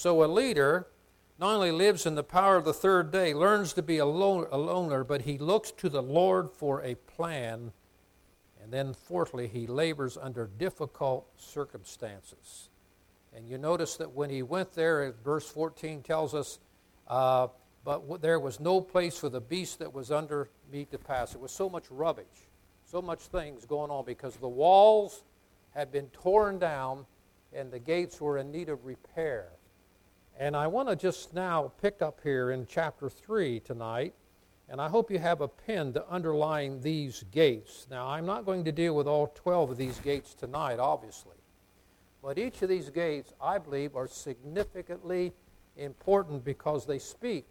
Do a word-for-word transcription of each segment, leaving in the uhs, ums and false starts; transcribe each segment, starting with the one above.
So a leader not only lives in the power of the third day, learns to be a loner, but he looks to the Lord for a plan. And then fourthly, he labors under difficult circumstances. And you notice that when he went there, verse fourteen tells us, uh, but w- there was no place for the beast that was under me to pass. It was so much rubbish, so much things going on because the walls had been torn down and the gates were in need of repair. And I want to just now pick up here in chapter three tonight, and I hope you have a pen to underline these gates. Now, I'm not going to deal with all twelve of these gates tonight, obviously. But each of these gates, I believe, are significantly important because they speak.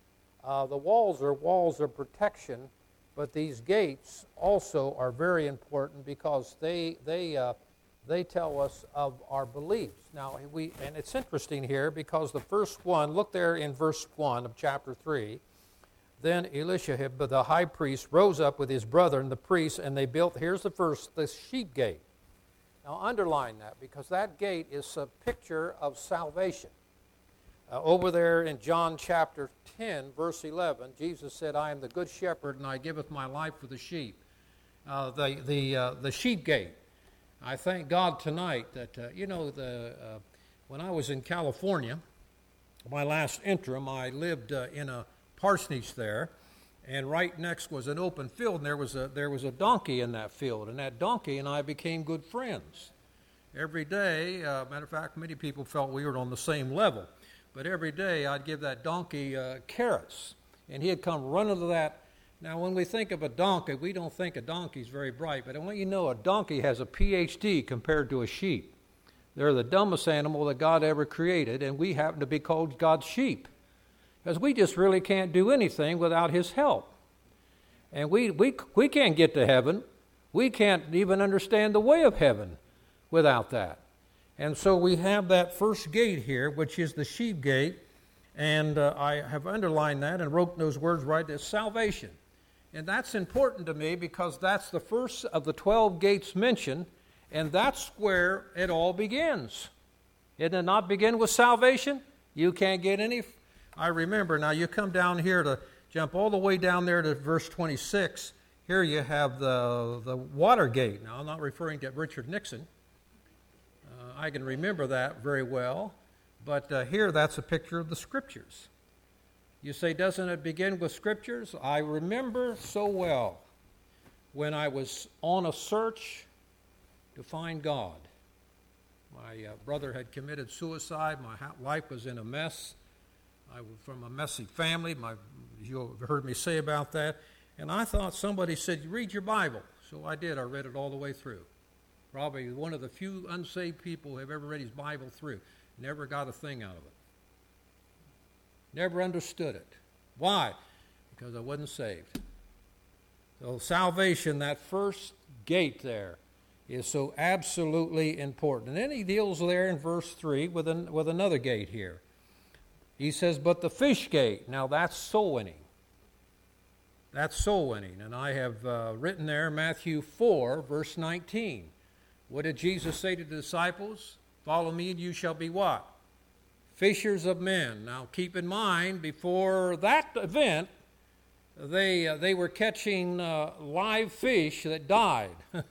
Uh, the walls are walls of protection, but these gates also are very important because they they uh, they tell us of our beliefs. Now, we and it's interesting here because the first one, look there in verse one of chapter three. Then Eliashib, the high priest, rose up with his brother and the priests, and they built, here's the first, the sheep gate. Now, underline that because that gate is a picture of salvation. Uh, over there in John chapter ten, verse eleven, Jesus said, I am the good shepherd, and I giveth my life for the sheep. Uh, the the uh, the sheep gate. I thank God tonight that, uh, you know, the uh, when I was in California, my last interim, I lived uh, in a parsonage there, and right next was an open field, and there was a there was a donkey in that field, and that donkey and I became good friends. Every day, uh, matter of fact, many people felt we were on the same level, but every day I'd give that donkey uh, carrots, and he'd come running to that. Now, when we think of a donkey, we don't think a donkey's very bright, but I want you to know a donkey has a P H D compared to a sheep. They're the dumbest animal that God ever created, and we happen to be called God's sheep because we just really can't do anything without His help. And we, we, we can't get to heaven. We can't even understand the way of heaven without that. And so we have that first gate here, which is the sheep gate, and uh, I have underlined that and wrote those words right there, salvation. And that's important to me because that's the first of the twelve gates mentioned, and that's where it all begins. It did not begin with salvation. You can't get any. I remember, now you come down here to jump all the way down there to verse twenty-six. Here you have the, the water gate. Now, I'm not referring to Richard Nixon. Uh, I can remember that very well. But uh, here, that's a picture of the Scriptures. You say, doesn't it begin with Scriptures? I remember so well when I was on a search to find God. My uh, brother had committed suicide. My ha- life was in a mess. I was from a messy family. My, you heard me say about that. And I thought somebody said, read your Bible. So I did. I read it all the way through. Probably one of the few unsaved people who have ever read his Bible through. Never got a thing out of it. Never understood it. Why? Because I wasn't saved. So salvation, that first gate there, is so absolutely important. And then he deals there in verse three with, an, with another gate here. He says, but the fish gate, now that's soul winning. That's soul winning. And I have uh, written there Matthew four, verse nineteen. What did Jesus say to the disciples? Follow me and you shall be what? Fishers of men. Now keep in mind, before that event, they uh, they were catching uh, live fish that died.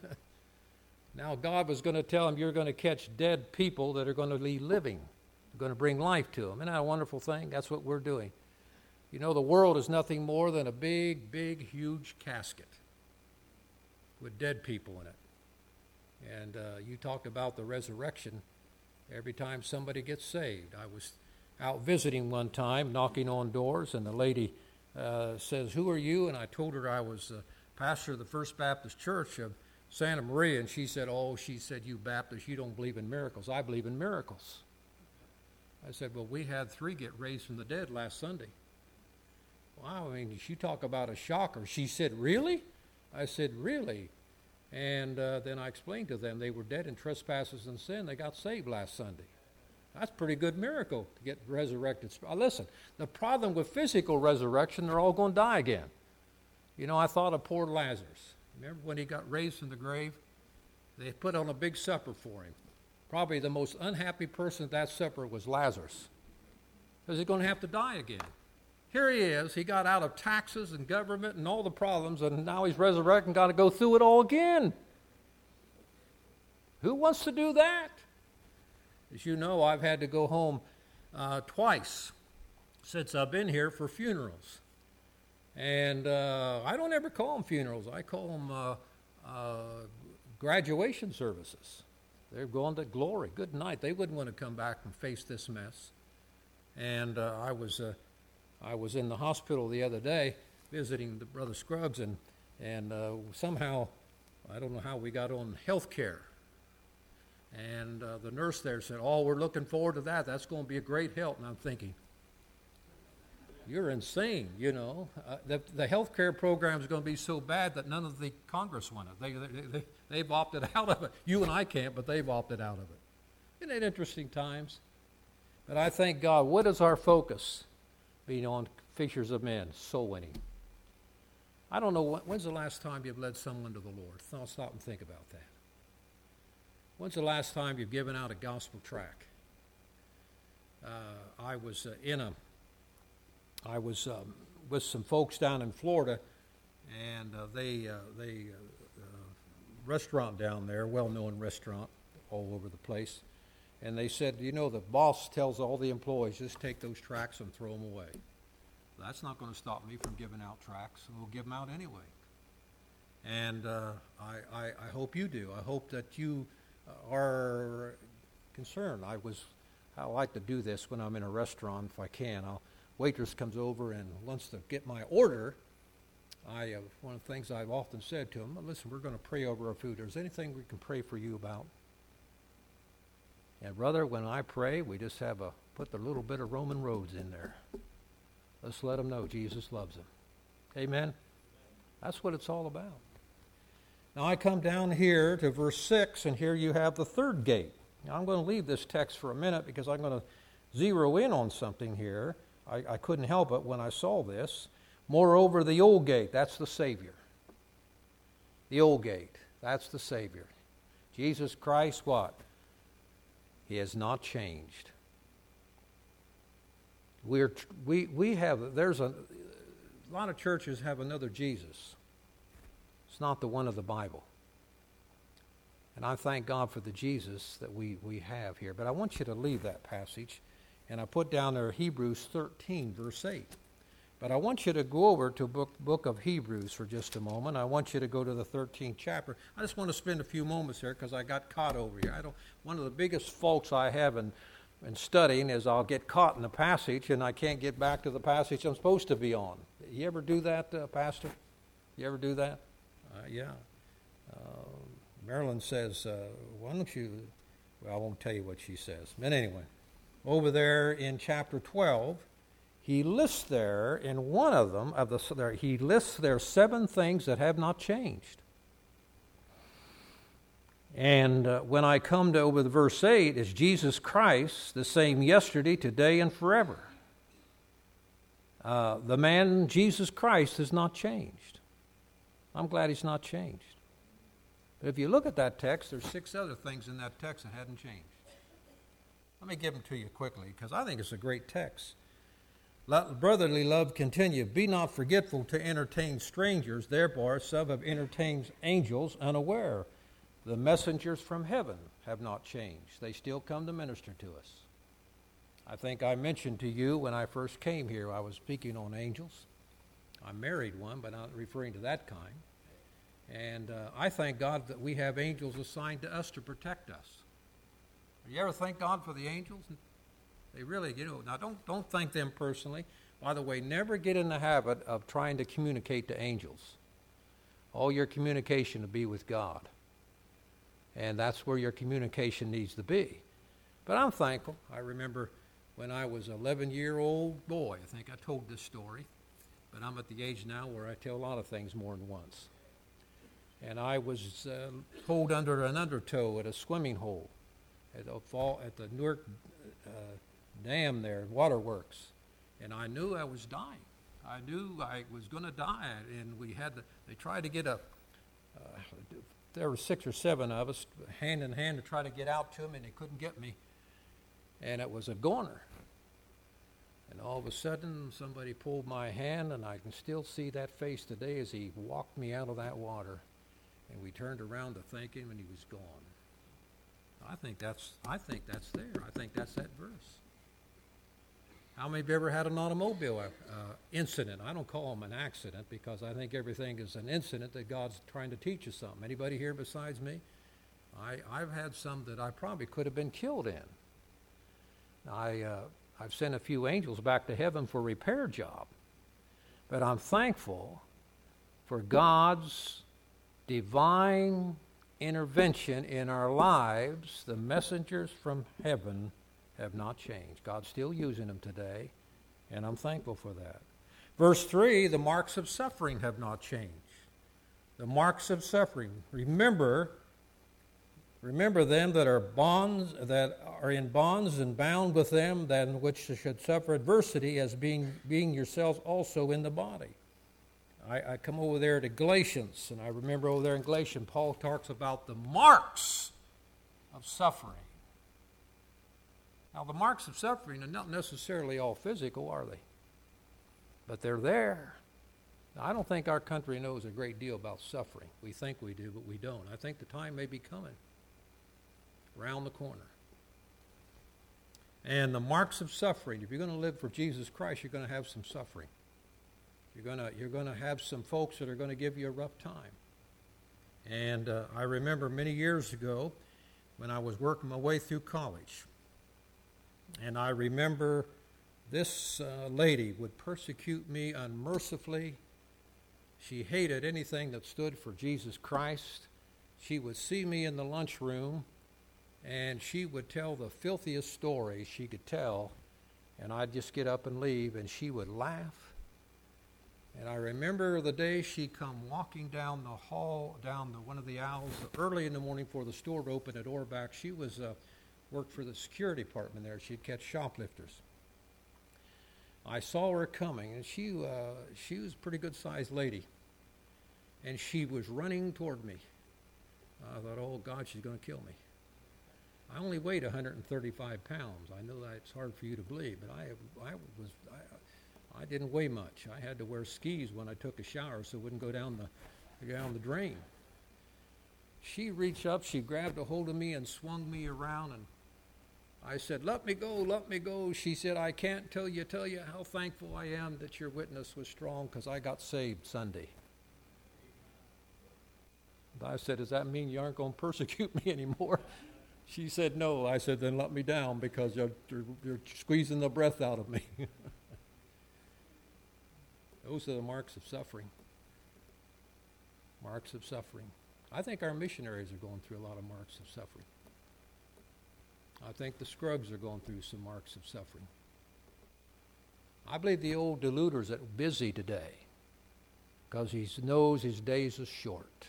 Now God was going to tell them, you're going to catch dead people that are going to be living. You're going to bring life to them. Isn't that a wonderful thing? That's what we're doing. You know, the world is nothing more than a big, big, huge casket with dead people in it. And uh, you talked about the resurrection. Every time somebody gets saved. I was out visiting one time, knocking on doors, and the lady uh, says, who are you? And I told her I was the pastor of the First Baptist Church of Santa Maria, and she said, oh, she said, you Baptists, you don't believe in miracles. I believe in miracles. I said, well, we had three get raised from the dead last Sunday. Wow, I mean, you talk about a shocker. She said, really? I said, really? And uh, then I explained to them they were dead in trespasses and sin. They got saved last Sunday. That's a pretty good miracle to get resurrected. Listen, the problem with physical resurrection, they're all going to die again. You know, I thought of poor Lazarus. Remember when he got raised from the grave? They put on a big supper for him. Probably the most unhappy person at that supper was Lazarus. because he's going to have to die again. Here he is. He got out of taxes and government and all the problems, and now he's resurrected and got to go through it all again. Who wants to do that? As you know, I've had to go home uh, twice since I've been here for funerals. And uh, I don't ever call them funerals. I call them uh, uh, graduation services. They're going to glory. Good night. They wouldn't want to come back and face this mess. And uh, I was uh, I was in the hospital the other day visiting the Brother Scruggs, and and uh, somehow, I don't know how we got on health care. And uh, the nurse there said, "Oh, we're looking forward to that. That's going to be a great help." And I'm thinking, you're insane, you know. Uh, the, the health care program is going to be so bad that none of the Congress want it. They, they, they, they've opted out of it. You and I can't, but they've opted out of it. Isn't it interesting times? But I thank God. What is our focus? Being on fishers of men, soul winning. I don't know, when, when's the last time you've led someone to the Lord? I'll stop and think about that. When's the last time you've given out a gospel tract? Uh, I was uh, in a I was um, with some folks down in Florida, and uh, they, uh, they uh, uh, restaurant down there, well-known restaurant all over the place, and they said, you know, the boss tells all the employees, just take those tracts and throw them away. That's not going to stop me from giving out tracts, and we'll give them out anyway. And uh, I, I, I hope you do. I hope that you are concerned. I was, I like to do this when I'm in a restaurant if I can. I'll waitress comes over and wants to get my order. I uh, one of the things I've often said to them, listen, we're going to pray over our food. Is there anything we can pray for you about? And brother, when I pray, we just have a put the little bit of Roman roads in there. Let's let them know Jesus loves them. Amen? That's what it's all about. Now I come down here to verse six, and here you have the third gate. Now I'm going to leave this text for a minute because I'm going to zero in on something here. I, I couldn't help it when I saw this. Moreover, the old gate, that's the Savior. The old gate, that's the Savior. Jesus Christ, what? He has not changed. We're, we, we have, there's a, a lot of churches have another Jesus. It's not the one of the Bible. And I thank God for the Jesus that we, we have here. But I want you to leave that passage. And I put down there Hebrews thirteen, verse eight. But I want you to go over to book book of Hebrews for just a moment. I want you to go to the thirteenth chapter. I just want to spend a few moments here because I got caught over here. I don't. One of the biggest faults I have in, in studying is I'll get caught in a passage and I can't get back to the passage I'm supposed to be on. You ever do that, uh, Pastor? You ever do that? Uh, yeah. Uh, Marilyn says, uh, why don't you... Well, I won't tell you what she says. But anyway... Over there in chapter twelve, he lists there in one of them, of the there, he lists there seven things that have not changed. And uh, when I come to over the verse eight, is Jesus Christ the same yesterday, today, and forever. Uh, the man, Jesus Christ, has not changed. I'm glad he's not changed. But if you look at that text, there's six other things in that text that hadn't changed. Let me give them to you quickly, because I think it's a great text. Let brotherly love continue. Be not forgetful to entertain strangers, therefore some have entertained angels unaware. The messengers from heaven have not changed. They still come to minister to us. I think I mentioned to you when I first came here, I was speaking on angels. I married one, but not referring to that kind. And uh, I thank God that we have angels assigned to us to protect us. You ever thank God for the angels? They really, you know, now don't don't thank them personally. By the way, never get in the habit of trying to communicate to angels. All your communication to be with God. And that's where your communication needs to be. But I'm thankful. I remember when I was an eleven-year-old boy, I think I told this story, but I'm at the age now where I tell a lot of things more than once. And I was uh, pulled under an undertow at a swimming hole. At the, fall, at the Newark uh, Dam there, waterworks, and I knew I was dying. I knew I was going to die, and we had to, they tried to get a, uh, there were six or seven of us, hand in hand, to try to get out to him, and they couldn't get me, and it was a goner. And all of a sudden, somebody pulled my hand, and I can still see that face today as he walked me out of that water. And we turned around to thank him, and he was gone. I think that's I think that's there. I think that's that verse. How many of you ever had an automobile uh, incident? I don't call them an accident because I think everything is an incident that God's trying to teach us something. Anybody here besides me? I, I've had some that I probably could have been killed in. I, uh, I've sent a few angels back to heaven for a repair job. But I'm thankful for God's divine intervention in our lives. The messengers from heaven have not changed. God's still using them today, and I'm thankful for that. Verse three, the marks of suffering have not changed. The marks of suffering. Remember, remember them that are bonds, that are in bonds and bound with them, than which should suffer adversity, as being being yourselves also in the body. I, I come over there to Galatians, and I remember over there in Galatians, Paul talks about the marks of suffering. Now, the marks of suffering are not necessarily all physical, are they? But they're there. Now, I don't think our country knows a great deal about suffering. We think we do, but we don't. I think the time may be coming around the corner. And the marks of suffering, if you're going to live for Jesus Christ, you're going to have some suffering. You're going to, you're going to have some folks that are going to give you a rough time. And uh, I remember many years ago when I was working my way through college, and I remember this uh, lady would persecute me unmercifully. She hated anything that stood for Jesus Christ. She would see me in the lunchroom, and she would tell the filthiest stories she could tell, and I'd just get up and leave, and she would laugh. And I remember the day she come walking down the hall, down the, one of the aisles, early in the morning before the store opened at Orbach. She was uh, worked for the security department there. She'd catch shoplifters. I saw her coming, and she uh, she was a pretty good-sized lady. And she was running toward me. I thought, oh, God, she's going to kill me. I only weighed one hundred thirty-five pounds. I know that's hard for you to believe, but I I was I, I didn't weigh much. I had to wear skis when I took a shower so it wouldn't go down the go down the drain. She reached up, she grabbed a hold of me and swung me around, and I said, let me go, let me go. She said, I can't tell you, tell you how thankful I am that your witness was strong because I got saved Sunday. And I said, does that mean you aren't going to persecute me anymore? She said, no. I said, then let me down because you're, you're, you're squeezing the breath out of me. Those are the marks of suffering. Marks of suffering. I think our missionaries are going through a lot of marks of suffering. I think the Scruggs are going through some marks of suffering. I believe the old deluders are busy today because he knows his days are short.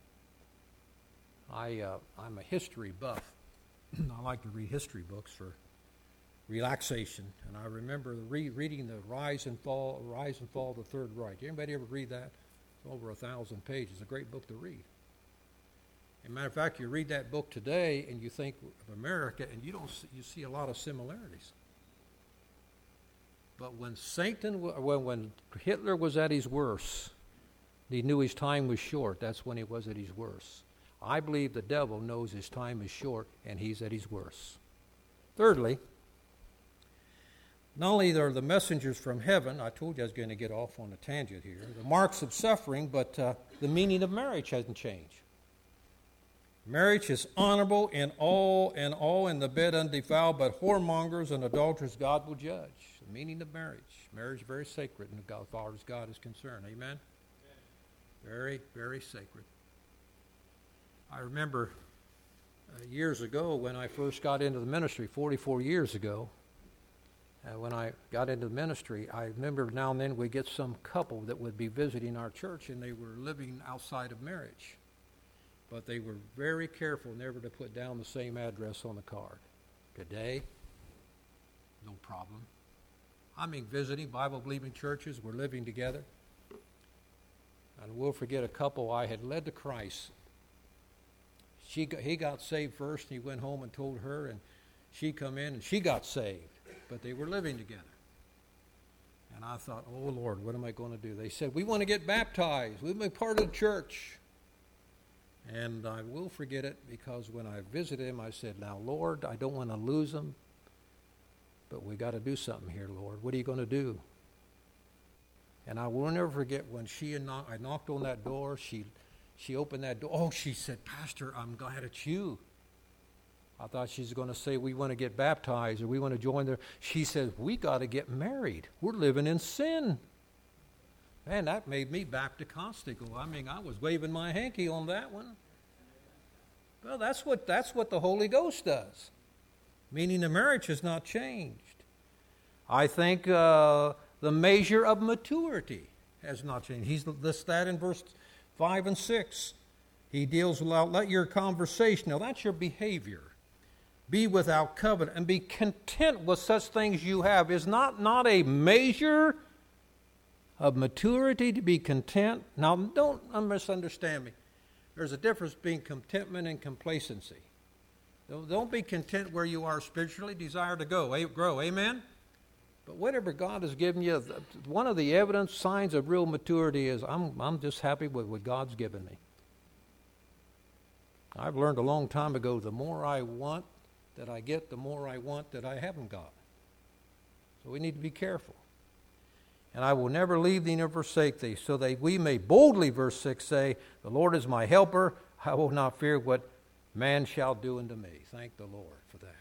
I, uh, I'm a history buff. I like to read history books for relaxation. And I remember re- reading the Rise and Fall, Rise and Fall of the Third Reich. Anybody ever read that? It's over a thousand pages. It's a great book to read. As a matter of fact, you read that book today and you think of America, and you don't see, you see a lot of similarities. But when Satan, when when Hitler was at his worst, he knew his time was short. That's when he was at his worst. I believe the devil knows his time is short and he's at his worst. Thirdly, not only are the messengers from heaven, I told you I was going to get off on a tangent here, the marks of suffering, but uh, the meaning of marriage hasn't changed. Marriage is honorable in all and all in the bed undefiled, but whoremongers and adulterers God will judge. The meaning of marriage. Marriage is very sacred in God, as far as God is concerned. Amen? Amen? Very, very sacred. I remember uh, years ago when I first got into the ministry, forty-four years ago, uh, when I got into the ministry, I remember now and then we'd get some couple that would be visiting our church, and they were living outside of marriage. But they were very careful never to put down the same address on the card. Today, no problem. I mean, visiting Bible-believing churches, we're living together. And we'll forget a couple I had led to Christ. She got, he got saved first, and he went home and told her, and she come in, and she got saved. But they were living together. And I thought, oh, Lord, what am I going to do? They said, we want to get baptized. We want to be part of the church. And I will forget it because when I visited him, I said, now, Lord, I don't want to lose them, but we got to do something here, Lord. What are you going to do? And I will never forget when she and knock, I knocked on that door. She, she opened that door. Oh, she said, Pastor, I'm glad it's you. I thought she was going to say, we want to get baptized or we want to join there. She said, we got to get married. We're living in sin. Man, that made me Bapticostical. I mean, I was waving my hanky on that one. Well, that's what that's what the Holy Ghost does. Meaning the marriage has not changed. I think uh, the measure of maturity has not changed. He's lists that in verse five and six. He deals with, let your conversation, now that's your behavior. Be without covenant and be content with such things you have. Is not, not a measure of maturity to be content? Now, don't misunderstand me. There's a difference between contentment and complacency. Don't be content where you are spiritually. Desire to go, grow. Amen? But whatever God has given you, one of the evidence, signs of real maturity is I'm, I'm just happy with what God's given me. I've learned a long time ago, the more I want that I get, the more I want that I haven't got. So we need to be careful. And I will never leave thee nor forsake thee, so that we may boldly, verse six, say, the Lord is my helper, I will not fear what man shall do unto me. Thank the Lord for that.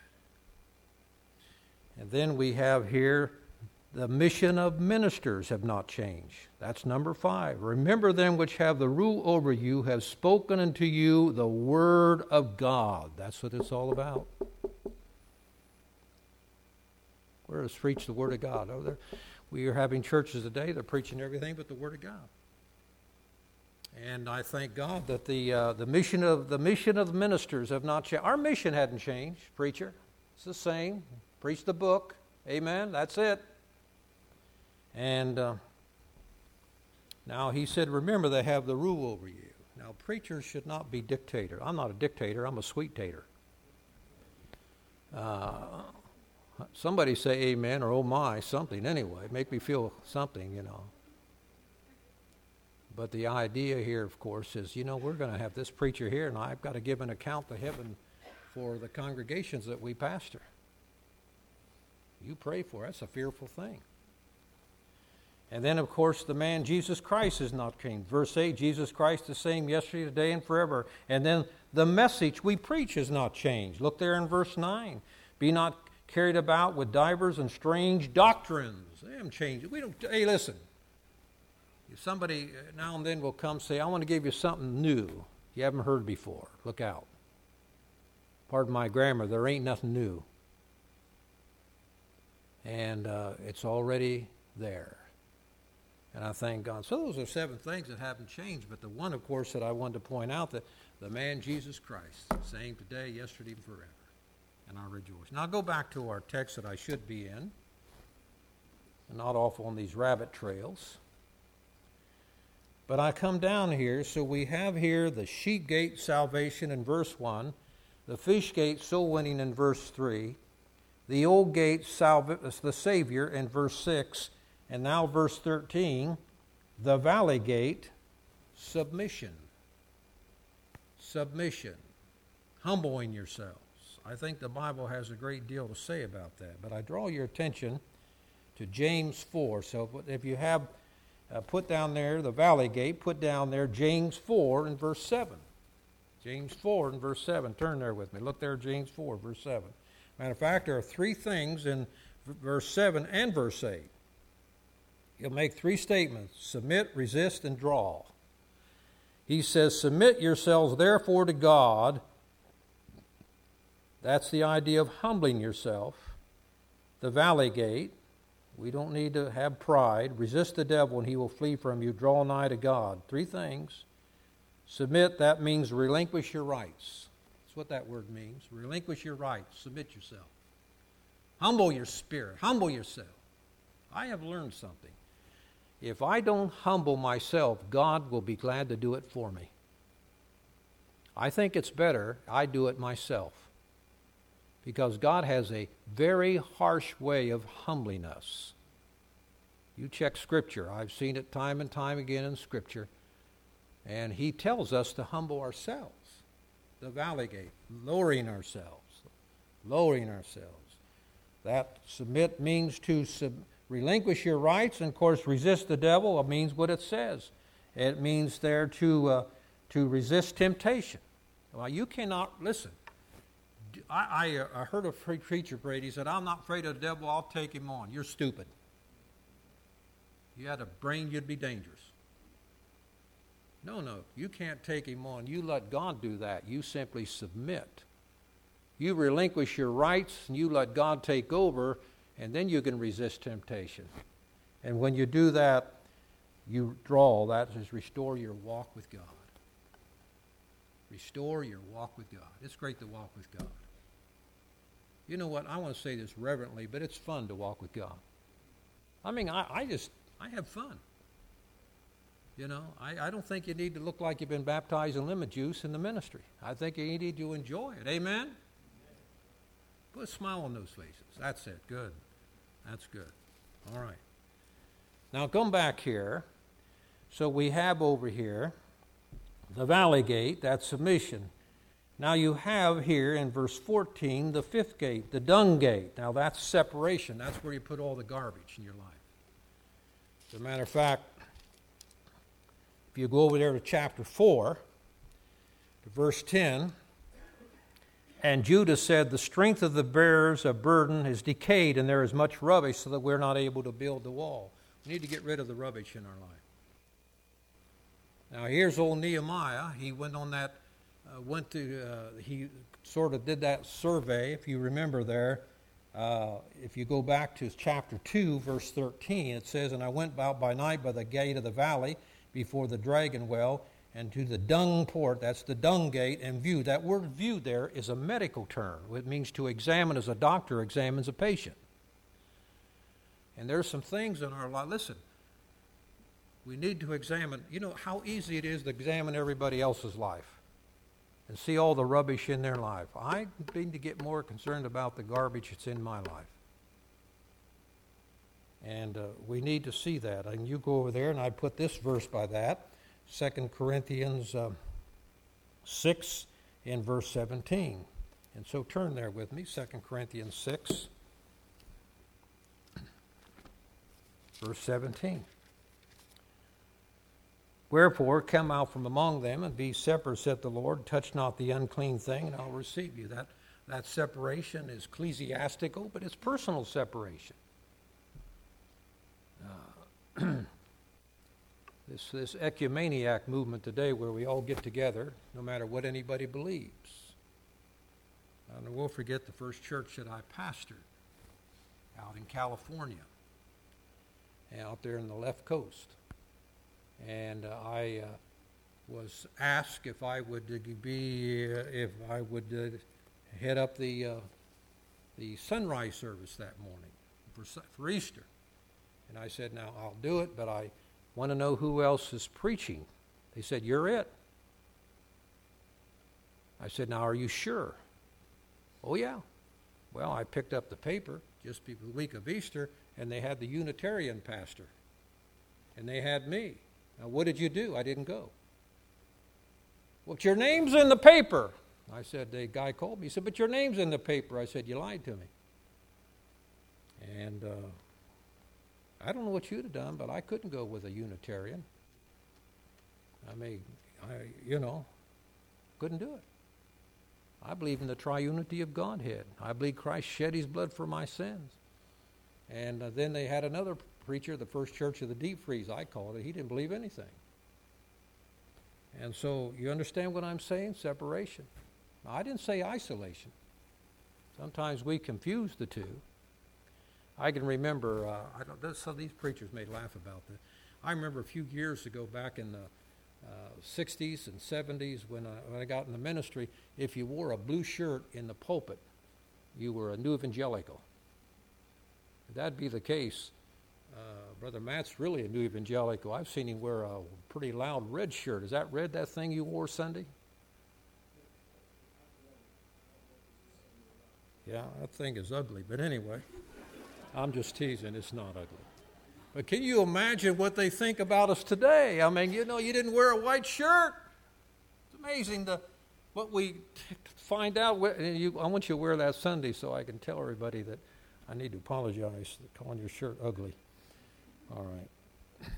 And then we have here, the mission of ministers have not changed. That's number five. Remember them which have the rule over you have spoken unto you the word of God. That's what it's all about. We're to preach the word of God. Oh, there, we are having churches today, they're preaching everything but the word of God. And I thank God that the uh, the mission of the mission of ministers have not changed. Our mission hadn't changed, preacher. It's the same. Preach the book. Amen. That's it. And uh, now he said, remember they have the rule over you. Now preachers should not be dictator. I'm not a dictator. I'm a sweet-tater. Uh, somebody say amen or oh my, something anyway. Make me feel something, you know. But the idea here, of course, is, you know, we're going to have this preacher here, and I've got to give an account to heaven for the congregations that we pastor. You pray for it. That's a fearful thing. And then, of course, the man Jesus Christ is not changed. Verse eight, Jesus Christ the same yesterday, today, and forever. And then the message we preach has not changed. Look there in verse nine. Be not carried about with divers and strange doctrines. They haven't changed. We don't. Hey, listen. If somebody now and then will come say, I want to give you something new you haven't heard before. Look out. Pardon my grammar. There ain't nothing new. And uh, it's already there. And I thank God. So those are seven things that haven't changed. But the one, of course, that I wanted to point out, that the man Jesus Christ, same today, yesterday, and forever. And I rejoice. Now I'll go back to our text that I should be in. And not off on these rabbit trails. But I come down here, so we have here the sheep gate salvation in verse one, the fish gate soul winning in verse three, the old gate salve, the Savior in verse six, and now verse thirteen, the valley gate submission. Submission. Humbling yourselves. I think the Bible has a great deal to say about that. But I draw your attention to James four. So if you have Uh, put down there the valley gate, put down there James four in verse seven. James four in verse seven. Turn there with me. Look there, James four, verse seven. Matter of fact, there are three things in verse seven and verse eight. He'll make three statements: submit, resist, and draw. He says, submit yourselves therefore to God. That's the idea of humbling yourself. The valley gate. We don't need to have pride. Resist the devil and he will flee from you. Draw nigh to God. Three things. Submit, that means relinquish your rights. That's what that word means. Relinquish your rights. Submit yourself. Humble your spirit. Humble yourself. I have learned something. If I don't humble myself, God will be glad to do it for me. I think it's better I do it myself. Because God has a very harsh way of humbling us. You check Scripture. I've seen it time and time again in Scripture. And he tells us to humble ourselves. The valley gate, lowering ourselves, lowering ourselves. That submit means to sub- relinquish your rights, and of course resist the devil. It means what it says. It means there to uh, to resist temptation. Well, you cannot, listen, I, I, I heard a preacher, Brady, said, I'm not afraid of the devil, I'll take him on. You're stupid. You had a brain, you'd be dangerous. No, no, you can't take him on. You let God do that. You simply submit. You relinquish your rights, and you let God take over, and then you can resist temptation. And when you do that, you draw, that is, restore your walk with God. Restore your walk with God. It's great to walk with God. You know what? I want to say this reverently, but it's fun to walk with God. I mean, I, I just, I have fun. You know, I, I don't think you need to look like you've been baptized in lemon juice in the ministry. I think you need to enjoy it. Amen? Put a smile on those faces. That's it. Good. That's good. All right. Now, come back here. So we have over here the valley gate, that's submission. Now you have here in verse fourteen the fifth gate, the dung gate. Now that's separation. That's where you put all the garbage in your life. As a matter of fact, if you go over there to chapter four, to verse ten, and Judah said, the strength of the bearers of burden is decayed, and there is much rubbish, so that we're not able to build the wall. We need to get rid of the rubbish in our life. Now here's old Nehemiah. He went on that, uh, went to, uh, he sort of did that survey, if you remember there. Uh, if you go back to chapter two, verse thirteen, it says, and I went out by night by the gate of the valley before the dragon well, and to the dung port, that's the dung gate, and view. That word view there is a medical term. It means to examine as a doctor examines a patient. And there's some things in our life, listen, we need to examine, you know how easy it is to examine everybody else's life and see all the rubbish in their life. I need to get more concerned about the garbage that's in my life. And uh, we need to see that. And you go over there, and I put this verse by that, Second Corinthians uh, six in verse seventeen. And so turn there with me, Second Corinthians six, verse seventeen. Wherefore, come out from among them and be separate, saith the Lord. Touch not the unclean thing, and I'll receive you. That, that separation is ecclesiastical, but it's personal separation. Uh, this, this ecumeniac movement today where we all get together, no matter what anybody believes. And we'll forget the first church that I pastored out in California, out there in the left coast. And uh, I uh, was asked if I would uh, be, uh, if I would uh, head up the uh, the sunrise service that morning for for Easter. And I said, now I'll do it, but I want to know who else is preaching. They said, you're it. I said, now are you sure? Oh yeah. Well, I picked up the paper just the week of Easter, and they had the Unitarian pastor, and they had me. Now, what did you do? I didn't go. Well, your name's in the paper. I said, the guy called me. He said, but your name's in the paper. I said, you lied to me. And uh, I don't know what you'd have done, but I couldn't go with a Unitarian. I mean, I, you know, couldn't do it. I believe in the triunity of Godhead. I believe Christ shed his blood for my sins. And uh, then they had another preacher, the First Church of the Deep Freeze, I called it. He didn't believe anything. And so you understand what I'm saying? Separation. Now, I didn't say isolation. Sometimes we confuse the two. I can remember, uh, I don't, this, some of these preachers may laugh about this. I remember a few years ago back in the uh, sixties and seventies when I, when I got in the ministry, if you wore a blue shirt in the pulpit, you were a new evangelical. If that'd be the case, Uh, Brother Matt's really a new evangelical. I've seen him wear a pretty loud red shirt. Is that red, that thing you wore Sunday? Yeah, that thing is ugly. But anyway, I'm just teasing. It's not ugly. But can you imagine what they think about us today? I mean, you know, you didn't wear a white shirt. It's amazing the, what we t- find out. You, I want you to wear that Sunday so I can tell everybody that I need to apologize for calling your shirt ugly. All right.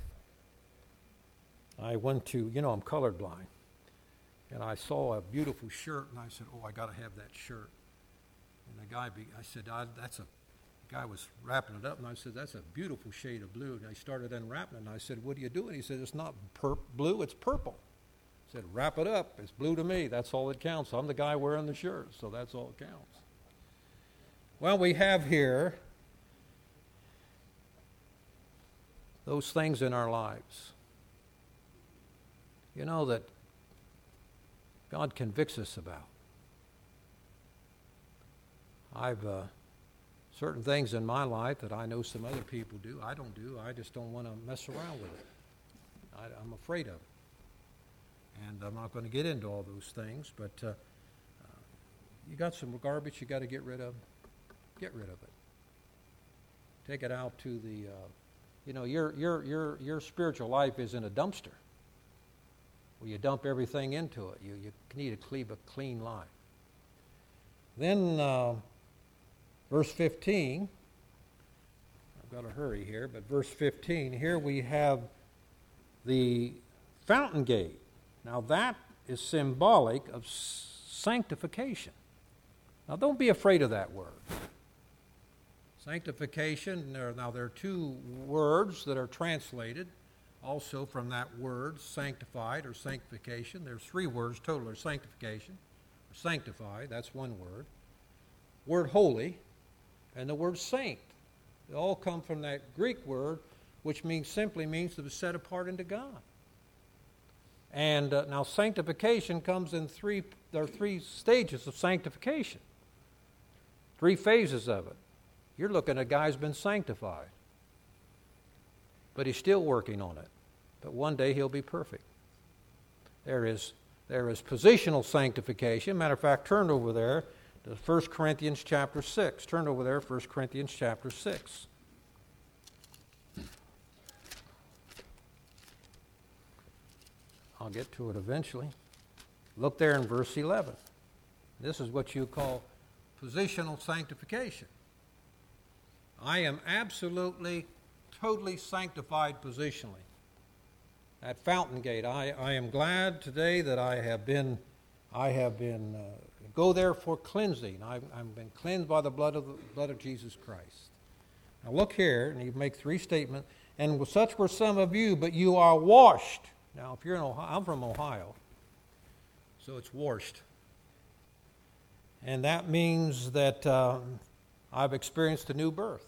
I went to, you know, I'm colorblind. And I saw a beautiful shirt, and I said, oh, I got to have that shirt. And the guy, be, I said, I, that's a, the guy was wrapping it up, and I said, that's a beautiful shade of blue. And I started unwrapping it, and I said, what are you doing? He said, it's not pur- blue, it's purple. I said, wrap it up. It's blue to me. That's all that counts. I'm the guy wearing the shirt, so that's all that counts. Well, we have here those things in our lives. You know that God convicts us about. I've uh, certain things in my life that I know some other people do. I don't do. I just don't want to mess around with it. I, I'm afraid of it. And I'm not going to get into all those things, but uh, uh, you got some garbage you got to get rid of. Get rid of it. Take it out to the, uh, you know, your your your your spiritual life is in a dumpster. Where you dump everything into it. You you need to keep a clean life. Then uh, verse fifteen. I've got to hurry here, but verse fifteen. Here we have the fountain gate. Now that is symbolic of sanctification. Now don't be afraid of that word. Sanctification. There, now there are two words that are translated. Also from that word, sanctified or sanctification. There's three words total. There's sanctification, or sanctify, that's one word. Word holy, and the word saint. They all come from that Greek word, which means simply means to be set apart unto God. And uh, now sanctification comes in three, there are three stages of sanctification. Three phases of it. You're looking at a guy who's been sanctified. But he's still working on it. But one day he'll be perfect. There is, there is positional sanctification. Matter of fact, turn over there to First Corinthians chapter six. Turn over there, First Corinthians chapter six. I'll get to it eventually. Look there in verse eleven. This is what you call positional sanctification. I am absolutely totally sanctified positionally. At Fountain Gate, I, I am glad today that I have been, I have been, uh, go there for cleansing. I've, I've been cleansed by the blood of the blood of Jesus Christ. Now look here, and you make three statements. And such were some of you, but you are washed. Now, if you're in Ohio, I'm from Ohio, so it's washed. And that means that uh, I've experienced a new birth.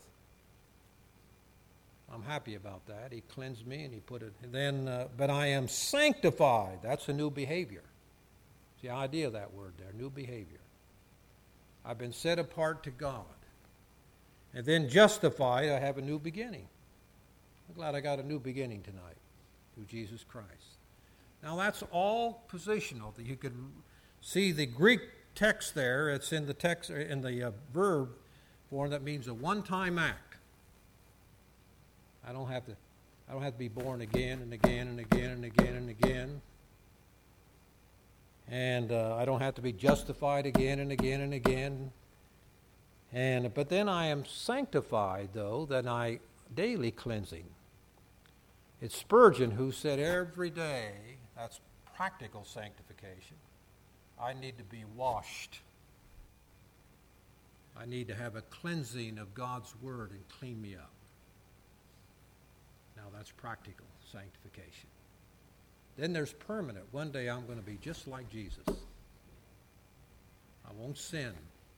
I'm happy about that. He cleansed me and he put it. And then, uh, but I am sanctified. That's a new behavior. It's the idea of that word there, new behavior. I've been set apart to God. And then justified, I have a new beginning. I'm glad I got a new beginning tonight through Jesus Christ. Now that's all positional. You could see the Greek text there. It's in the text in the uh, verb form that means a one-time act. I don't have to I don't have to be born again and again and again and again and again. And uh, I don't have to be justified again and again and again. And but then I am sanctified, though, that I daily cleansing. It's Spurgeon who said every day, that's practical sanctification, I need to be washed. I need to have a cleansing of God's Word and clean me up. Now that's practical sanctification. Then there's permanent. One day I'm going to be just like Jesus. I won't sin.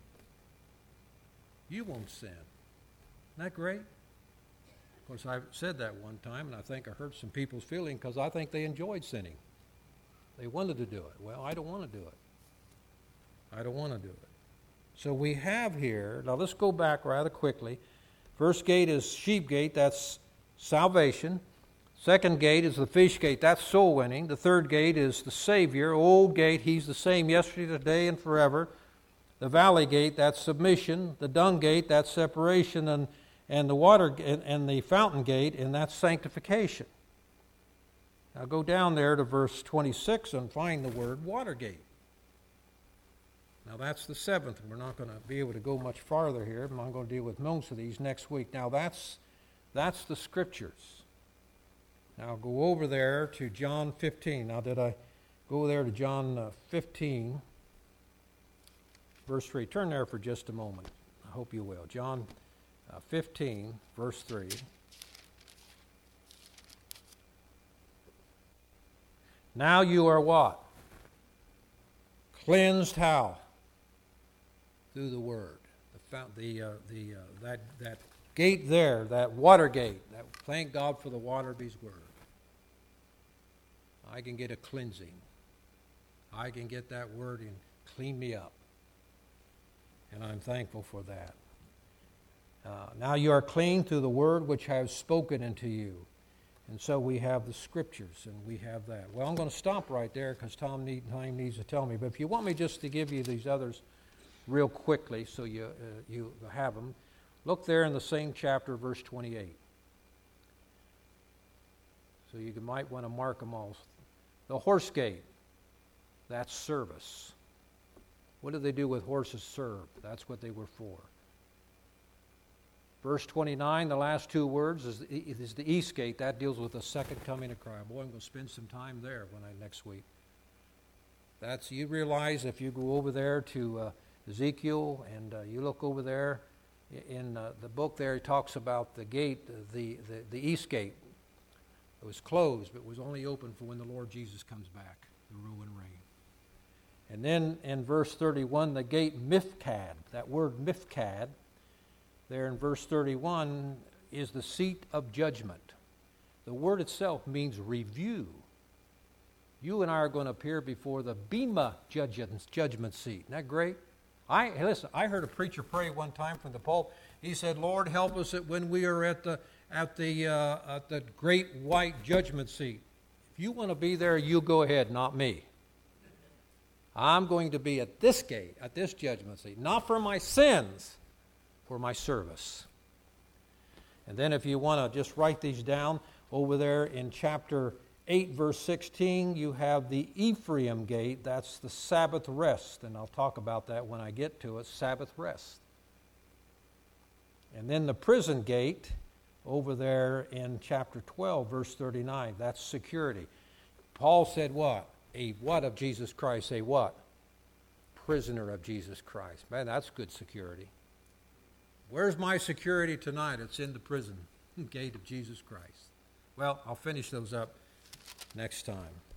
You won't sin. Isn't that great? Of course, I said that one time, and I think I hurt some people's feeling because I think they enjoyed sinning. They wanted to do it. Well, I don't want to do it. I don't want to do it. So we have here, now let's go back rather quickly. First gate is sheep gate, that's salvation. Second gate is the fish gate, that's soul winning. The third gate is the Savior, old gate, he's the same yesterday, today, and forever. The valley gate, that's submission. The dung gate, that's separation. And, and the water and, and the fountain gate, and that's sanctification. Now go down there to verse twenty-six and find the word Watergate. Now that's the seventh, and we're not going to be able to go much farther here. I'm going to deal with most of these next week. Now that's that's the Scriptures. Now go over there to John fifteen. Now did I go there to John uh, fifteen, verse three? Turn there for just a moment. I hope you will. John uh, fifteen, verse three. Now you are what? Cleansed how? Through the Word. The fount, the uh, the uh, that that gate there, that water gate. That, thank God for the water of His Word. I can get a cleansing. I can get that Word and clean me up, and I'm thankful for that. Uh, now you are clean through the Word which I have spoken unto you. And so we have the Scriptures, and we have that. Well, I'm going to stop right there because Tom need, time needs to tell me. But if you want me just to give you these others real quickly so you, uh, you have them, look there in the same chapter, verse twenty-eight. So you might want to mark them all. The horse gate, that's service. What did they do with horses? Serve. That's what they were for. Verse twenty-nine, the last two words, is, is the east gate. That deals with the second coming of Christ. Boy, I'm going to spend some time there when I next week. That's, you realize if you go over there to uh, Ezekiel and uh, you look over there in uh, the book there, it talks about the gate, the, the, the east gate. It was closed, but it was only open for when the Lord Jesus comes back to rule and reign. And then in verse thirty-one, the gate Mifkad, that word Mifkad, there in verse thirty-one, is the seat of judgment. The word itself means review. You and I are going to appear before the Bema judgment seat. Isn't that great? I listen, I heard a preacher pray one time from the pulpit. He said, Lord, help us that when we are at the at the uh, at the great white judgment seat. If you want to be there, you go ahead, not me. I'm going to be at this gate, at this judgment seat, not for my sins, for my service. And then if you want to just write these down, over there in chapter eight, verse sixteen, you have the Ephraim gate. That's the Sabbath rest, and I'll talk about that when I get to it, Sabbath rest. And then the prison gate, over there in chapter twelve, verse thirty-nine, that's security. Paul said what? A what of Jesus Christ? A what? Prisoner of Jesus Christ. Man, that's good security. Where's my security tonight? It's in the prison gate of Jesus Christ. Well, I'll finish those up next time.